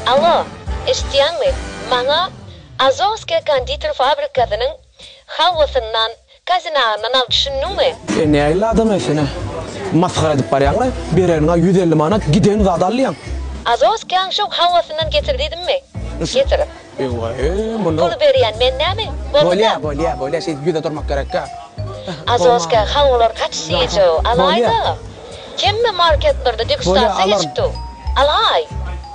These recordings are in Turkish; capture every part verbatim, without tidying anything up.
Alo, isteyen mi? Bana Azovski konditer fabrikasının havasından, kazinağından alıp düşündün mü? E ne ayla adam efene? Maskara edip barayağına, bererine yüz elli manat gideni zadallıyam. Azovski'nin şu havasından getirdin mi? Getirip. Eyvah, e, bunu... Pul beriyen men ne mi? Bolya, bolya, bolya, şey yüze durmak gerek ha. Azovski havalar kaç seyirci alaydı. Kim mi marketlerde degüstatsiya geçipti? Alay.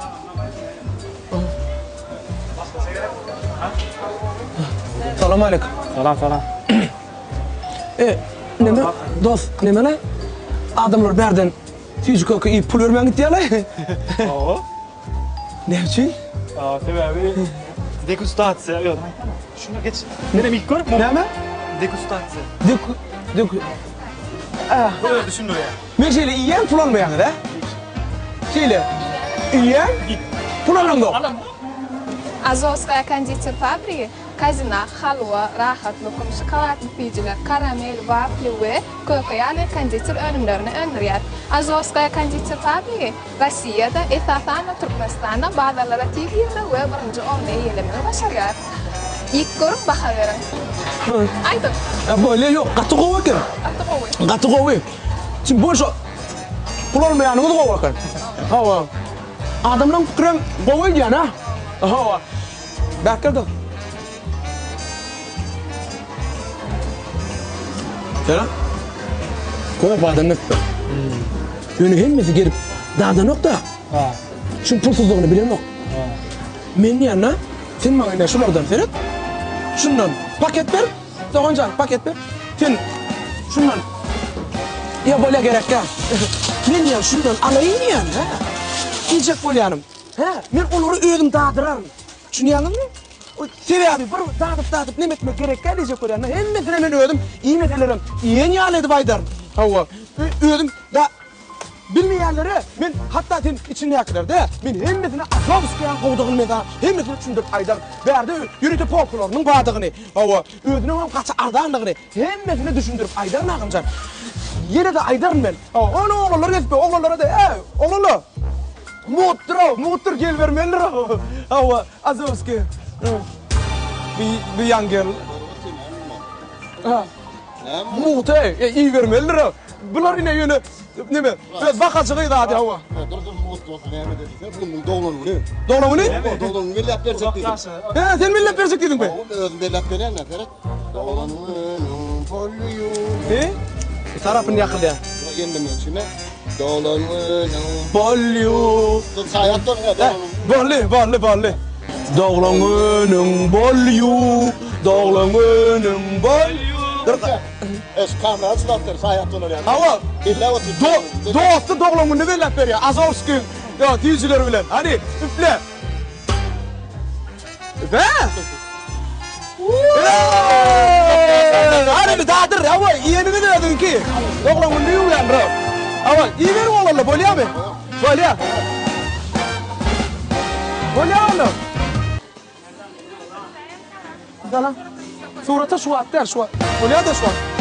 Salam aleyküm. Salam salam. E, neme? Dost, neme lan? Adamlar berden fizika iyi pul vermen gitti ya lan. Oo. Ne için? Aa, sebebi degustatsiya. Yok. Şuna geç. Nereye ilk gör? Ne mi? Degustatsiya. Dök, dök. Ah, Böyle düşün oraya. men şeyle yiyen pul almayan da. Şeyle yiyen pul alamıyor. Azovskaya konditer fabriki, kazina, halva, rahat lokum, şokoladlı pidgeler, karamel, vafli ve kokoyalı konditer ürünlerini öneriyor. Azovskaya konditer fabriki, Rusya'da, Ethatan'da, Türkmenistan'da bazıları tigirde ve birinci olmaya yelimini başarıyor. İlk görüp baha verin. Aydım. Böyle yok, katı kova ki. Atı kovu. Katı kova. Şimdi boş pul almayanı da kova kan. Hava. Adamın krem kova diyen ha. Hava. Bakır da. Selam. Kova badan nokta. Yönü hemmesi gelip dağdan nokta. Ha. Şu pulsuzluğunu bilen yok. Men yanına sen bana ne şunlardan seyret. Şundan paket ver. Doğancan paket ver. Sen şundan ya böyle gerek ya. Men ya şundan alayım ya. Gidecek böyle yanım. Ha, men onları özüm dağıtırarım. Şunu yanım mı? Sevi abi bir dağıtıp dağıtıp ne etmek gerek ya diyecek böyle yanına. Hem mesela men ödüm, iyi meselerim. İyi niyaledi baydar. Hava. Ödüm da bilmeyenleri men hatta sen içinde yakırır da men hemmesine Azovski'nin kovduğunu meda hemmesine düşündürüp aydar verdi yürütü polkularının bağdığını hava özünün hem kaçı ardağındığını hemmesine düşündürüp aydar nağımcan yine de aydarım ben onu oğlanlar geçip oğlanlara da ey oğlanlar muhtur o muhtur gel vermelidir o hava Azovski bir bir young girl muhtur iyi vermelidir o bunlar yine yine ne mi? Biraz bakacağıydı hadi hava. Dur dur mutlu ne mi dedi? Bunun doğulunu ne? Doğru ne? Doğulunu millet verecek dedi. He sen millet verecek dedin be. Oğlum millet veren ne Ferhat? Doğulunu polluyu. He? Tarafını yakıl ya. Yendim içine. Doğulunu Bolyu. sayat dur ne doğulunu. Bolli, bolli, bolli. Doğlanının bolyu. Doğlanının bolyu. Es kamera slatter sayat dur ya. Hava. İlla otur. Do, dostu doğlanını millet ver ya. Azovski. Ya diyiciler bilen. Hadi üfle. Üfle. Hadi bir dağıtır hava. Yeni mi dedin ki? Doğlanını ne uyan bro? Hava. İyi verin oğlanla. Bolya mı? Bolya. Bolya oğlum. Dalam. Surata şu at der şu. Bolya da şu.